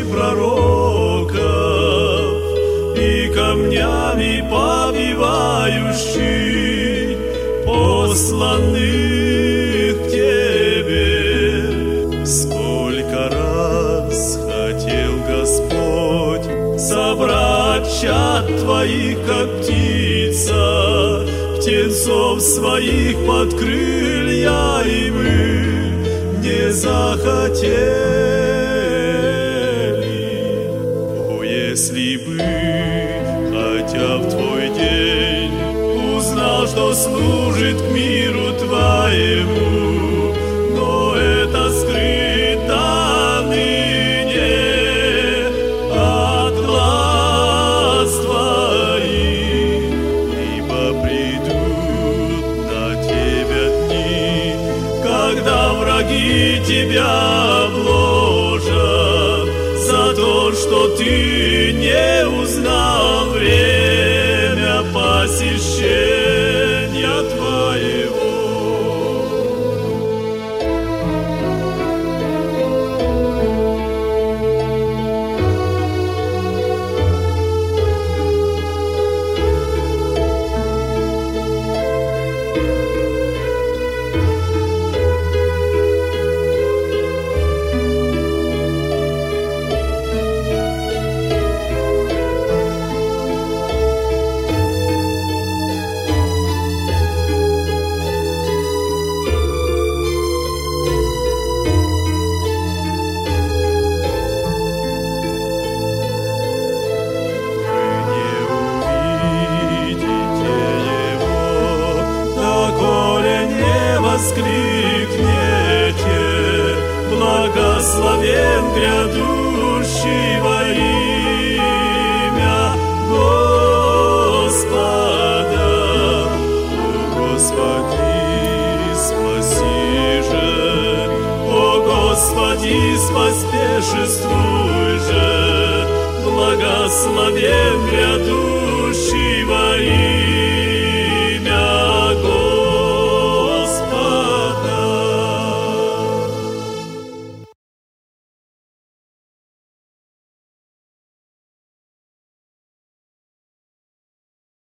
пророков и камнями побивающий посланных к Тебе. Сколько раз хотел Господь собрать чад Твоих, как птица, птенцов своих под крылья, и мы не захотели. О, если бы хотя в Твой день узнал, что служит к миру Твоему, но это скрыто ныне от глаз Твоих, ибо придут на Тебя дни, когда враги Тебя обложат за то, что Ты не узнал время посещения Твоего. Воскликнете: благословен грядущий во имя Господа. О Господи, спаси же, о Господи, поспешествуй же, благословен грядущий